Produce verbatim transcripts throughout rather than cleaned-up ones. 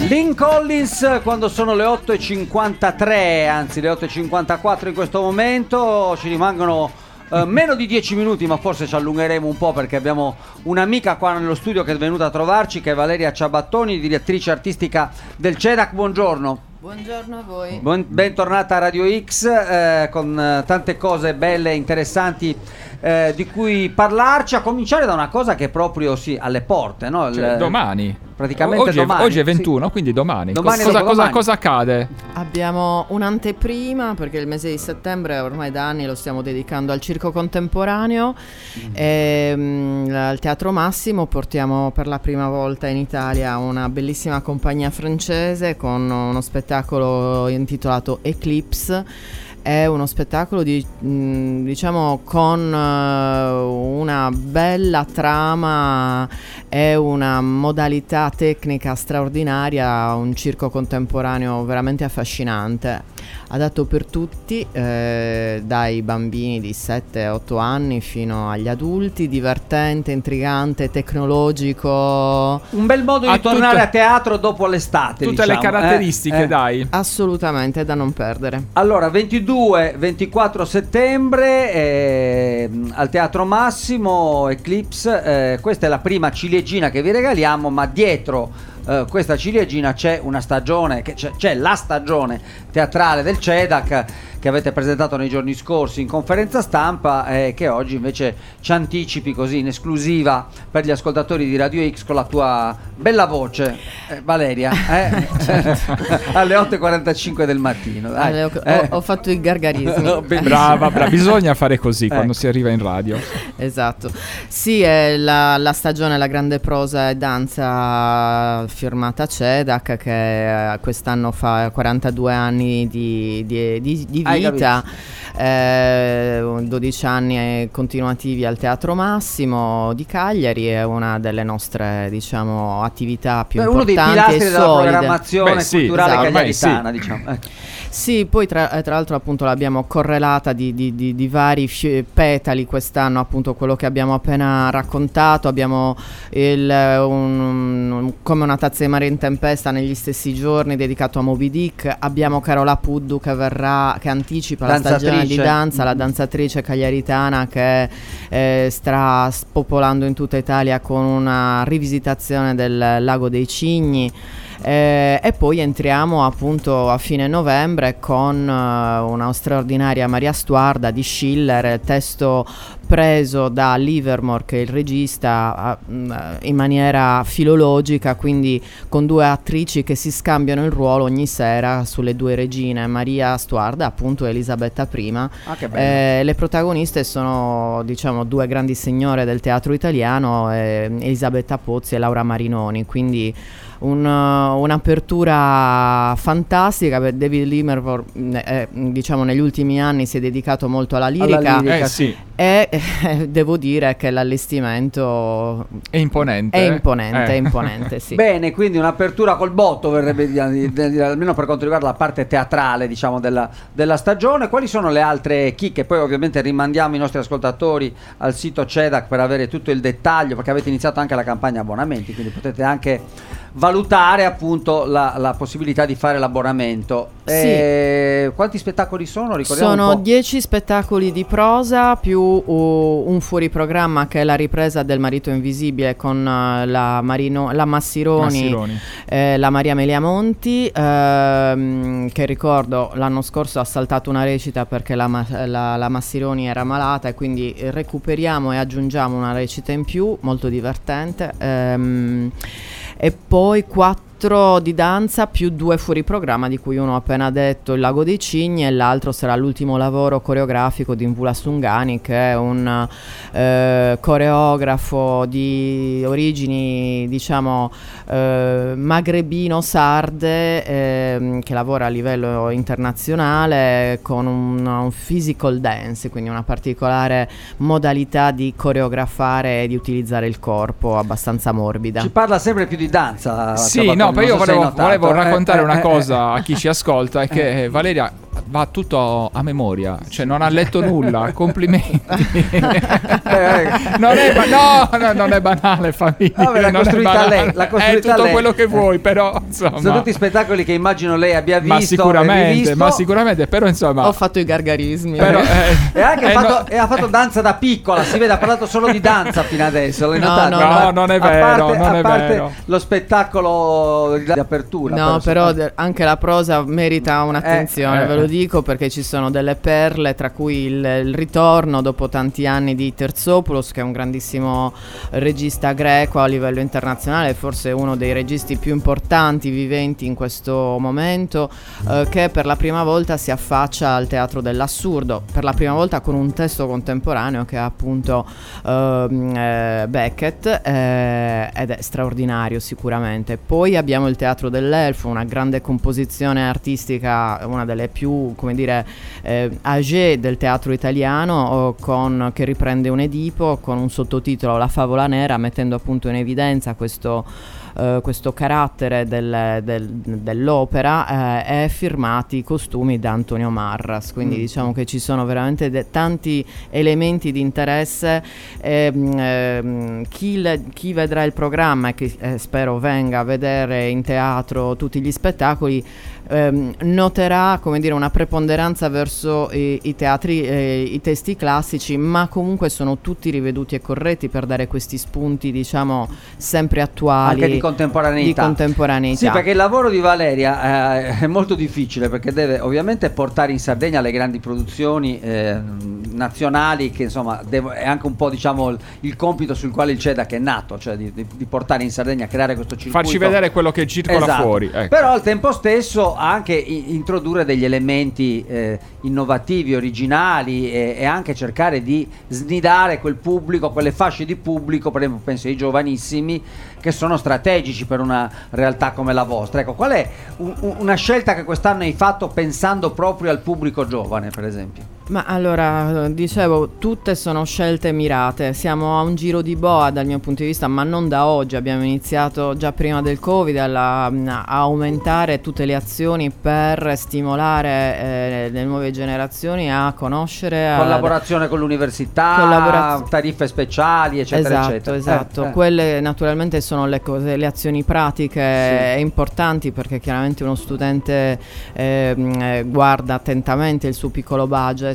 Lynn Collins quando sono le otto e cinquantatré, anzi le otto e cinquantaquattro in questo momento. Ci rimangono uh, meno di dieci minuti, ma forse ci allungheremo un po' perché abbiamo un'amica qua nello studio che è venuta a trovarci, che è Valeria Ciabattoni, direttrice artistica del C E D A C. Buongiorno. Buongiorno a voi. Buon, bentornata a Radio X eh, con eh, tante cose belle e interessanti eh, di cui parlarci, a cominciare da una cosa che è proprio sì, alle porte, no? Cioè, Il, domani. Praticamente oggi, domani. È, oggi è ventuno, sì. Quindi domani. domani cosa, cosa, domani. cosa accade? Abbiamo un'anteprima perché il mese di settembre ormai da anni lo stiamo dedicando al circo contemporaneo. Mm. E, mh, al Teatro Massimo portiamo per la prima volta in Italia una bellissima compagnia francese con uno spettacolo intitolato Eclipse. È uno spettacolo di, mh, diciamo con uh, una bella trama e una modalità tecnica straordinaria, un circo contemporaneo veramente affascinante, adatto per tutti, eh, dai bambini di sette otto anni fino agli adulti, divertente, intrigante, tecnologico. Un bel modo di a tornare tutte, a teatro dopo l'estate. Tutte diciamo. le caratteristiche, eh, eh. dai. Assolutamente, da non perdere. Allora, ventidue ventiquattro settembre eh, al Teatro Massimo, Eclipse. Eh, questa è la prima ciliegina che vi regaliamo, ma dietro Uh, questa ciliegina c'è una stagione, che c'è, c'è la stagione teatrale del C E D A C che avete presentato nei giorni scorsi in conferenza stampa e eh, che oggi invece ci anticipi così in esclusiva per gli ascoltatori di Radio X con la tua bella voce, eh, Valeria, eh? alle otto e quarantacinque del mattino. Dai. Allora, ho, Eh. ho fatto i gargarismi. Brava, brava, bisogna fare così quando Ecco. si arriva in radio. Esatto. Sì, è la, la stagione La Grande Prosa e Danza firmata C E D A C che eh, quest'anno fa quarantadue anni di, di, di, di vita, eh, dodici anni continuativi al Teatro Massimo di Cagliari, è una delle nostre, diciamo, attività più Beh, uno importanti dei pilastri e della solide. programmazione Beh, sì, culturale esatto, ormai cagliaritana, sì. diciamo. Ecco. Sì, poi tra, tra l'altro appunto l'abbiamo correlata di, di, di, di vari fi- petali quest'anno, appunto quello che abbiamo appena raccontato. Abbiamo il, un, un, come una tazza di mare in tempesta negli stessi giorni dedicato a Moby Dick. Abbiamo Carola Puddu che verrà, che anticipa la stagione di danza, la danzatrice cagliaritana che eh, sta spopolando in tutta Italia con una rivisitazione del Lago dei Cigni. Eh, e poi entriamo appunto a fine novembre con uh, una straordinaria Maria Stuarda di Schiller, testo preso da Livermore che è il regista uh, in maniera filologica, quindi con due attrici che si scambiano il ruolo ogni sera sulle due regine, Maria Stuarda appunto e Elisabetta prima. Ah, che bello. Eh, le protagoniste sono, diciamo, due grandi signore del teatro italiano, eh, Elisabetta Pozzi e Laura Marinoni, quindi Un, uh, un'apertura fantastica per David Livermore. Eh, diciamo negli ultimi anni si è dedicato molto alla lirica, Alla lirica. Eh sì, e eh, devo dire che l'allestimento è imponente. è eh. imponente, Eh. è imponente, sì. Bene, quindi un'apertura col botto verrebbe di, di, di, di, almeno per quanto riguarda la parte teatrale, diciamo, della, della stagione. Quali sono le altre chicche? Poi ovviamente rimandiamo i nostri ascoltatori al sito C E D A C per avere tutto il dettaglio, perché avete iniziato anche la campagna abbonamenti, quindi potete anche valutare appunto la, la possibilità di fare l'abbonamento. Sì. E quanti spettacoli sono? Ricordiamo un Sono po'. dieci spettacoli di prosa più uh, un fuoriprogramma che è la ripresa del Marito Invisibile con uh, la, Marino, la Massironi, Massironi. Eh, la Maria Meliamonti, ehm, che ricordo l'anno scorso ha saltato una recita perché la, la, la Massironi era malata, e quindi recuperiamo e aggiungiamo una recita in più, molto divertente. Ehm, e poi quattro di danza più due fuori programma, di cui uno ho appena detto, il Lago dei Cigni, e l'altro sarà l'ultimo lavoro coreografico di Mvula Sungani, che è un eh, coreografo di origini, diciamo, eh, magrebino-sarde, eh, che lavora a livello internazionale con un, un physical dance, quindi una particolare modalità di coreografare e di utilizzare il corpo abbastanza morbida. Ci parla sempre più di danza. Sì, Ciabattoni, no, poi io non so se hai volevo, notato. volevo Eh, raccontare eh, una eh, cosa eh. a chi ci ascolta, è che eh, Valeria va tutto a memoria, cioè non ha letto nulla. Complimenti. non è ba- no, no, non è banale, famiglia. Vabbè, l'ha non costruita è banale. lei, l'ha costruita è tutto lei. quello che vuoi, però insomma. Sono tutti spettacoli che immagino lei abbia visto. Ma sicuramente, rivisto. ma sicuramente, però insomma. Ho fatto i gargarismi. Però, eh, e anche eh, fatto, no. e ha fatto danza da piccola, si vede, ha parlato solo di danza fino adesso. L'hai No, notato? no, no, non è A vero, parte, non a è parte vero. lo spettacolo di apertura. No, però insomma. de- anche la prosa merita un'attenzione, Eh, ve eh. lo dico, perché ci sono delle perle, tra cui il, il ritorno dopo tanti anni di Terzopoulos, che è un grandissimo regista greco a livello internazionale, forse uno dei registi più importanti viventi in questo momento, eh, che per la prima volta si affaccia al teatro dell'assurdo, per la prima volta con un testo contemporaneo che è appunto ehm, eh, Beckett, eh, ed è straordinario sicuramente. Poi abbiamo il Teatro dell'Elfo, una grande composizione artistica, una delle più, come dire, eh, âgée del teatro italiano, o con, che riprende un Edipo con un sottotitolo La favola nera, mettendo appunto in evidenza questo Uh, questo carattere del, del, dell'opera, uh, è firmati i costumi da Antonio Marras, quindi mm. diciamo che ci sono veramente de- tanti elementi di interesse. ehm, ehm, chi, le- chi vedrà il programma e che eh, spero venga a vedere in teatro tutti gli spettacoli ehm, noterà, come dire, una preponderanza verso i, i teatri, eh, i testi classici, ma comunque sono tutti riveduti e corretti per dare questi spunti, diciamo, sempre attuali. Anche di contemporaneità. Di contemporaneità. Sì, perché il lavoro di Valeria eh, è molto difficile, perché deve ovviamente portare in Sardegna le grandi produzioni eh, nazionali, che insomma devo, è anche un po', diciamo, il, il compito sul quale il CEDAC è nato, cioè di, di, di portare in Sardegna, creare questo circuito. Farci vedere quello che circola Esatto. fuori. Ecco. Però al tempo stesso anche i- introdurre degli elementi eh, innovativi, originali, e, e anche cercare di snidare quel pubblico, quelle fasce di pubblico, per esempio penso ai giovanissimi, che sono strategici per una realtà come la vostra. Ecco, qual è un- un- una scelta che quest'anno hai fatto pensando proprio al pubblico giovane, per esempio? Ma allora, dicevo, tutte sono scelte mirate. Siamo a un giro di boa dal mio punto di vista, ma non da oggi. Abbiamo iniziato già prima del Covid alla- a aumentare tutte le azioni per stimolare eh, le nuove generazioni a conoscere, a- Collaborazione con l'università, Collaboraz- tariffe speciali, eccetera, esatto, eccetera. esatto. Eh, eh. Quelle naturalmente sono le cose, le azioni pratiche e importanti, perché chiaramente uno studente ehm, eh, guarda attentamente il suo piccolo budget,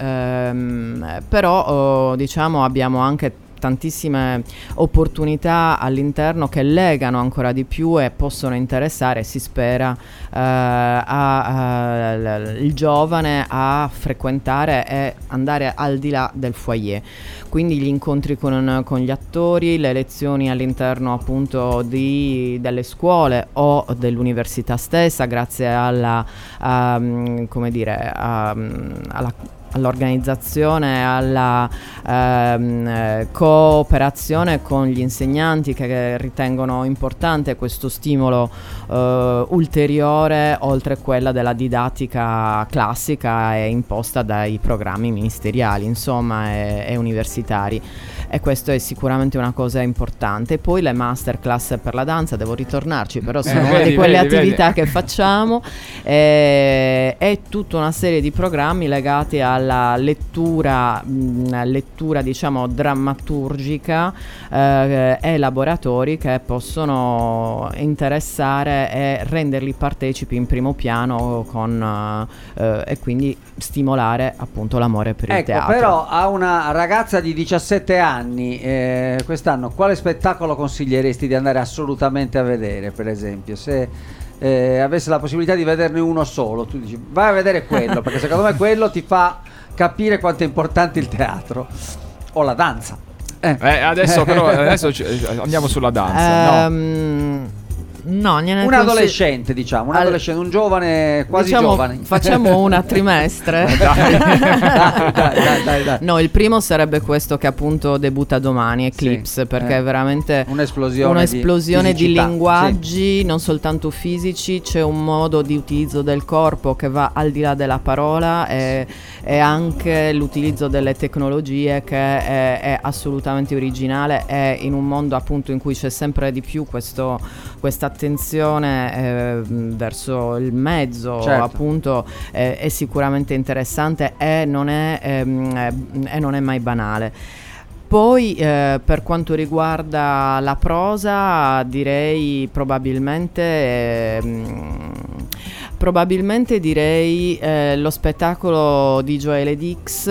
ehm, però oh, diciamo abbiamo anche tantissime opportunità all'interno che legano ancora di più e possono interessare, si spera, eh, a, a- l- il giovane a frequentare e andare al di là del foyer. Quindi gli incontri con, con gli attori, le lezioni all'interno appunto di, delle scuole o dell'università stessa, grazie alla, a, come dire, a, alla all'organizzazione, alla ehm, eh, cooperazione con gli insegnanti, che ritengono importante questo stimolo eh, ulteriore, oltre quella della didattica classica e imposta dai programmi ministeriali, insomma, e, e universitari. E questo è sicuramente una cosa importante. Poi le masterclass per la danza, devo ritornarci, però sono Eh, una vedi, di quelle vedi, attività vedi. che facciamo, e, e tutta una serie di programmi legati alla lettura, mh, lettura diciamo drammaturgica, eh, e laboratori che possono interessare e renderli partecipi in primo piano con, eh, e quindi stimolare appunto l'amore per il Ecco, teatro. però a una ragazza di diciassette anni eh, quest'anno quale spettacolo consiglieresti di andare assolutamente a vedere, per esempio? Se eh, avesse la possibilità di vederne uno solo, tu dici vai a vedere quello, perché secondo me quello ti fa capire quanto è importante il teatro o la danza. Eh. Eh, adesso però adesso ci- andiamo sulla danza. No. Ehm, no, gliene Un consi- adolescente, diciamo, un Al- adolescente, un giovane, quasi diciamo, giovane. facciamo una trimestre. dai, dai, dai, dai, dai. No, il primo sarebbe questo che appunto debutta domani, Eclipse, Sì, perché eh. è veramente Un'esplosione, un'esplosione di, fisicità, linguaggi, non soltanto fisici, c'è un modo di utilizzo del corpo che va al di là della parola, e, e anche l'utilizzo delle tecnologie che è, è assolutamente originale, e in un mondo appunto in cui c'è sempre di più questo, questa attenzione eh, verso il mezzo, certo. appunto eh, è sicuramente interessante e non è, ehm, e non è mai banale. Poi eh, per quanto riguarda la prosa, direi probabilmente ehm, probabilmente direi eh, lo spettacolo di Joele Dix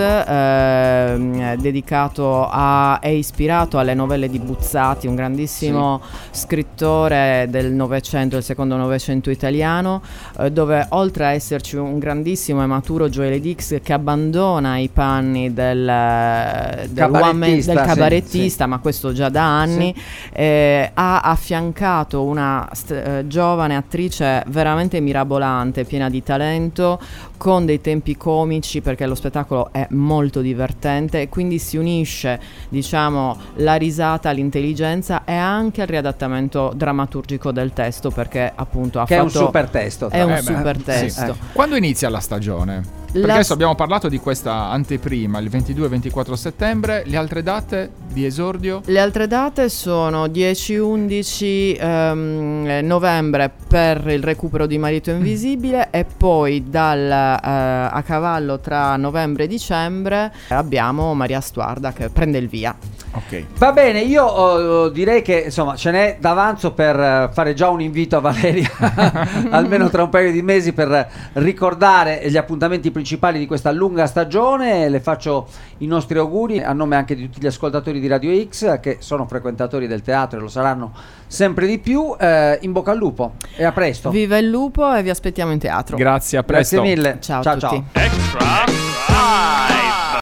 eh, dedicato a è ispirato alle novelle di Buzzati, un grandissimo sì. scrittore del Novecento, del secondo Novecento italiano, eh, dove oltre a esserci un grandissimo e maturo Joele Dix che abbandona i panni del, del, cabarettista, del cabarettista, sì, ma questo già da anni, sì. eh, ha affiancato una st- eh, giovane attrice veramente mirabolante, piena di talento, con dei tempi comici, perché lo spettacolo è molto divertente e quindi si unisce, diciamo, la risata all'intelligenza e anche al riadattamento drammaturgico del testo, perché appunto ha che fatto... è un super testo. È un eh super beh, testo. Sì. Quando inizia la stagione? Perché La... adesso abbiamo parlato di questa anteprima, il ventidue e ventiquattro settembre, le altre date di esordio? Le altre date sono dieci undici um, novembre per il recupero di Marito Invisibile mm. e poi dal, uh, a cavallo tra novembre e dicembre abbiamo Maria Stuarda che prende il via. Ok. Va bene, io oh, direi che insomma ce n'è d'avanzo per uh, fare già un invito a Valeria almeno tra un paio di mesi per ricordare gli appuntamenti principali di questa lunga stagione. Le faccio i nostri auguri a nome anche di tutti gli ascoltatori di Radio X che sono frequentatori del teatro e lo saranno sempre di più. Eh, in bocca al lupo e a presto. Viva il lupo e vi aspettiamo in teatro. Grazie, a presto. Grazie mille. Ciao, ciao a tutti. Ciao. Extra, extra.